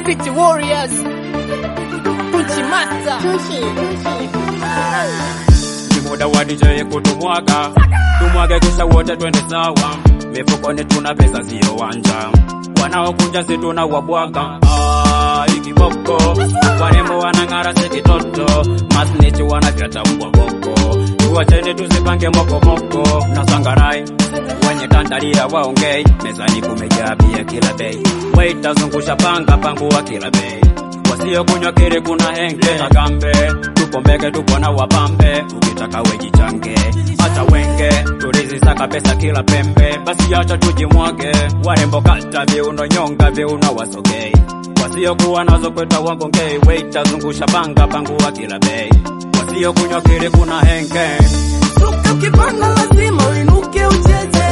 City Warriors, Punchi Master, ni muda wa DJ kutumwaga, tumwage kisha wote twende sawa. Mifukoni tuna pesa sio wanja, wanaokuja si tunawabwaga. Ikiboko warembo wanang'ara si kitoto, masnichi wanafyata mbwaboko. Tuwacheni tusipange moko moko na sangarai, wenye tandalia waongei. Mezani kumejaa bia kila bei, waita zungusha panga pangua kila bei. Wasio kunywa kile kuna henge na gambe, tupombeke tupo na wapambe. Ukitaka wejichange acha wenge, tulizi saka pesa kila pembe. Basi acha tujimwage, warembo kata viuno nyonga viuno wasogei. Wasio kuwa nazo kweta wangongei, waita zungusha panga pangua kila bei. Wasio kunywa kile kuna henge, suka kipanda lazima uinuke ucheze.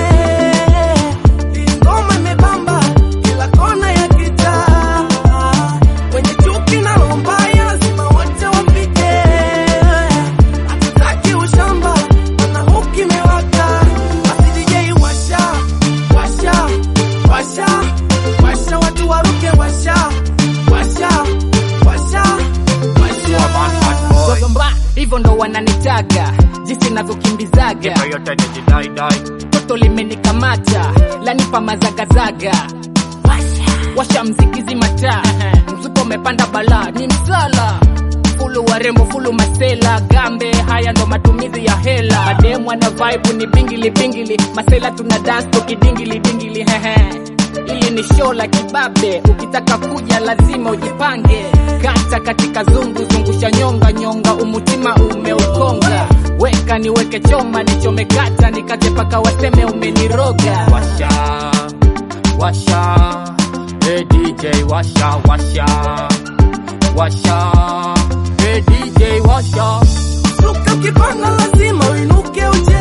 Ngoma imebamba kila kona ya kitaa, wenye chuki na lombaya lazima wote wapige. Hatutaki ushamba na huki mewaka. Basi DJ washa, washa, washa, washa watu waruke washa, washa, washa, washa. Gomba, hivyo ndo wananitaga, jinsi navyokimbizaga. kipa yote ni jidai. Toto limenikamata, lanipa mazagazaga. Washa mziki zimata, mzuko umepanda bala, ni msala. Fulu warembo, fulu masela, gambe, haya ndo matumizi ya hela. Mademu wana vibe ni bingili bingili, masela tuna dance toki dingili dingili, hehe. Ili ni show la kibabe, ukitaka kuja lazima ujipange. Kata katika zungu, zungusha nyonga nyonga, umutima umeukonga. Weka niweke choma, nichome kata, nikate paka waseme umeniroga. Washa, washa, hey DJ washa, washa, washa, hey DJ washa. Suka kipanda lazima uinuke ucheze.